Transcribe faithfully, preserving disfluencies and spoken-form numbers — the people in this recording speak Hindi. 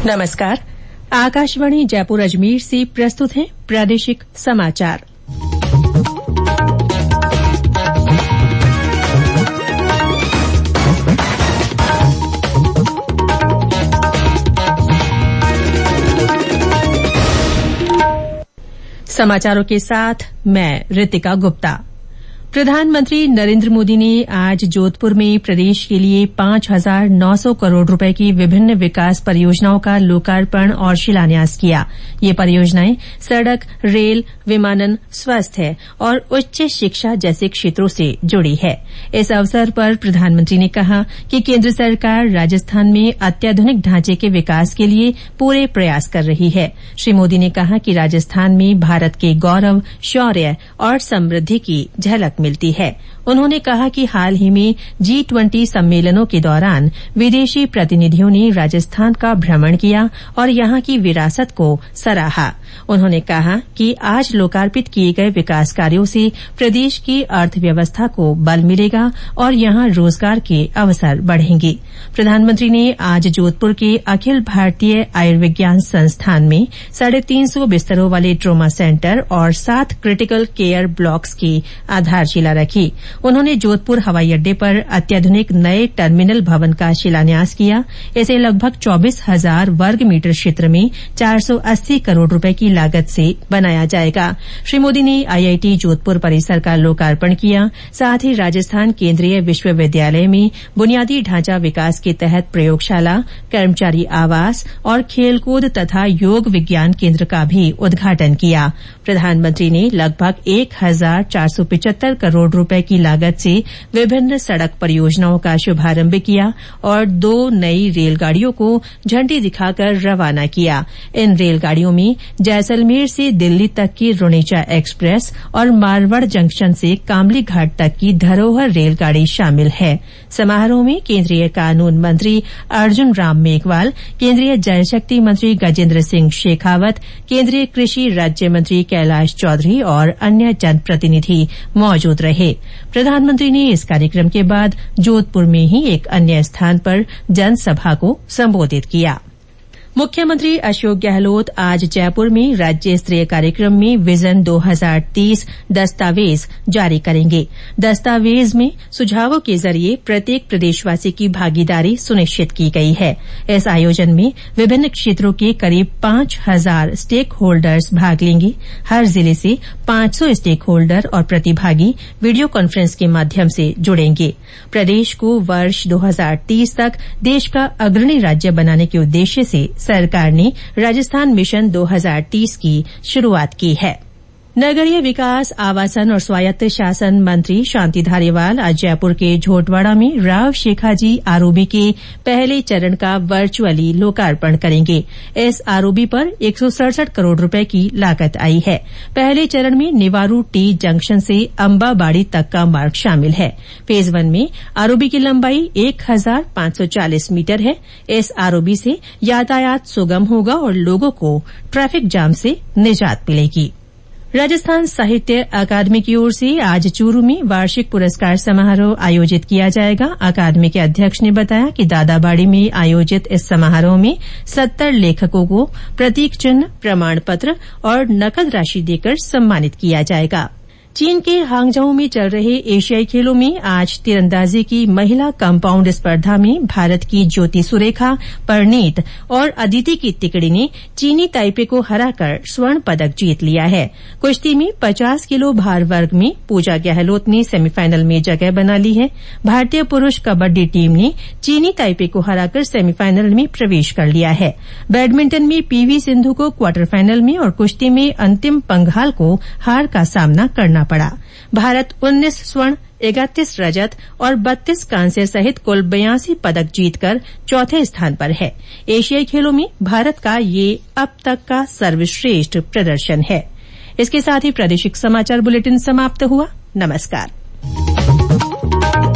नमस्कार। आकाशवाणी जयपुर अजमेर से प्रस्तुत हैं प्रादेशिक समाचार। समाचारों के साथ मैं रितिका गुप्ता। प्रधानमंत्री नरेंद्र मोदी ने आज जोधपुर में प्रदेश के लिए पांच हजार नौ सौ करोड़ रुपए की विभिन्न विकास परियोजनाओं का लोकार्पण और शिलान्यास किया। ये परियोजनाएं सड़क, रेल, विमानन, स्वास्थ्य और उच्च शिक्षा जैसे क्षेत्रों से जुड़ी है। इस अवसर पर प्रधानमंत्री ने कहा कि केंद्र सरकार राजस्थान में अत्याधुनिक ढांचे के विकास के लिए पूरे प्रयास कर रही है। श्री मोदी ने कहा कि राजस्थान में भारत के गौरव, शौर्य और समृद्धि की झलक मिलती है। उन्होंने कहा कि हाल ही में जी ट्वेंटी सम्मेलनों के दौरान विदेशी प्रतिनिधियों ने राजस्थान का भ्रमण किया और यहां की विरासत को सराहा। उन्होंने कहा कि आज लोकार्पित किए गए विकास कार्यों से प्रदेश की अर्थव्यवस्था को बल मिलेगा और यहां रोजगार के अवसर बढ़ेंगे। प्रधानमंत्री ने आज जोधपुर के अखिल भारतीय आयुर्विज्ञान संस्थान में साढ़े तीन सौ बिस्तरों वाले ट्रोमा सेंटर और सात क्रिटिकल केयर ब्लॉक्स की आधारशिला रखी। उन्होंने जोधपुर हवाई अड्डे पर अत्याधुनिक नए टर्मिनल भवन का शिलान्यास किया। इसे लगभग चौबीस हजार वर्ग मीटर क्षेत्र में चार सौ अस्सी करोड़ रुपए की लागत से बनाया जाएगा। श्री मोदी ने आईआईटी जोधपुर परिसर का लोकार्पण किया। साथ ही राजस्थान केंद्रीय विश्वविद्यालय में बुनियादी ढांचा विकास के तहत प्रयोगशाला, कर्मचारी आवास और खेलकूद तथा योग विज्ञान केंद्र का भी उद्घाटन किया। प्रधानमंत्री ने लगभग एक हजार चार सौ पिचहत्तर करोड़ रुपए की लागत से विभिन्न सड़क परियोजनाओं का शुभारंभ किया और दो नई रेलगाड़ियों को झंडी दिखाकर रवाना किया। इन रेलगाड़ियों में जैसलमेर से दिल्ली तक की रुणेचा एक्सप्रेस और मारवाड़ जंक्शन से कामली घाट तक की धरोहर रेलगाड़ी शामिल है। समारोह में केंद्रीय कानून मंत्री अर्जुन राम मेघवाल, केंद्रीय जल शक्ति मंत्री गजेंद्र सिंह शेखावत, केंद्रीय कृषि राज्य मंत्री कैलाश चौधरी और अन्य जनप्रतिनिधि मौजूद रहे। प्रधानमंत्री ने इस कार्यक्रम के बाद जोधपुर में ही एक अन्य स्थान पर जनसभा को संबोधित किया। मुख्यमंत्री अशोक गहलोत आज जयपुर में राज्य स्तरीय कार्यक्रम में विजन दो हजार तीस दस्तावेज जारी करेंगे। दस्तावेज में सुझावों के जरिए प्रत्येक प्रदेशवासी की भागीदारी सुनिश्चित की गई है। इस आयोजन में विभिन्न क्षेत्रों के करीब पांच हजार स्टेक होल्डर्स भाग लेंगे। हर जिले से पांच सौ स्टेक होल्डर और प्रतिभागी वीडियो कॉन्फ्रेंस के माध्यम से जुड़ेंगे। प्रदेश को वर्ष दो हजार तीस तक देश का अग्रणी राज्य बनाने के उद्देश्य से सरकार ने राजस्थान मिशन दो हजार तीस की शुरूआत की है। नगरीय विकास, आवासन और स्वायत्त शासन मंत्री शांति धारीवाल आज जयपुर के झोटवाड़ा में राव शेखाजी आरओबी के पहले चरण का वर्चुअली लोकार्पण करेंगे। इस आरओबी पर एक सौ सड़सठ करोड़ रुपए की लागत आई है। पहले चरण में निवारू टी जंक्शन से अंबाबाड़ी तक का मार्ग शामिल है। फेज वन में आरओबी की लंबाई एक हजार पांच सौ चालीस मीटर है। इस आरओबी से यातायात सुगम होगा और लोगों को ट्रैफिक जाम से निजात मिलेगी। राजस्थान साहित्य अकादमी की ओर से आज चूरू में वार्षिक पुरस्कार समारोह आयोजित किया जाएगा। अकादमी के अध्यक्ष ने बताया कि दादाबाड़ी में आयोजित इस समारोह में सत्तर लेखकों को प्रतीक चिन्ह, प्रमाण पत्र और नकद राशि देकर सम्मानित किया जाएगा। चीन के हांगझाऊ में चल रहे एशियाई खेलों में आज तीरंदाजी की महिला कंपाउंड स्पर्धा में भारत की ज्योति सुरेखा, परनीत और अदिति की तिकड़ी ने चीनी ताइपे को हराकर स्वर्ण पदक जीत लिया है। कुश्ती में पचास किलो भार वर्ग में पूजा गहलोत ने सेमीफाइनल में जगह बना ली है। भारतीय पुरूष कबड्डी टीम ने चीनी ताइपे को हराकर सेमीफाइनल में प्रवेश कर लिया है। बैडमिंटन में पीवी सिंधु को क्वार्टर फाइनल में और कुश्ती में अंतिम पंघाल को हार का सामना करना पड़ा। भारत उन्नीस स्वर्ण, इकतीस रजत और बत्तीस कांस्य सहित कुल बयासी पदक जीतकर चौथे स्थान पर है। एशियाई खेलों में भारत का ये अब तक का सर्वश्रेष्ठ प्रदर्शन है। इसके साथ ही प्रादेशिक समाचार बुलेटिन समाप्त हुआ। नमस्कार।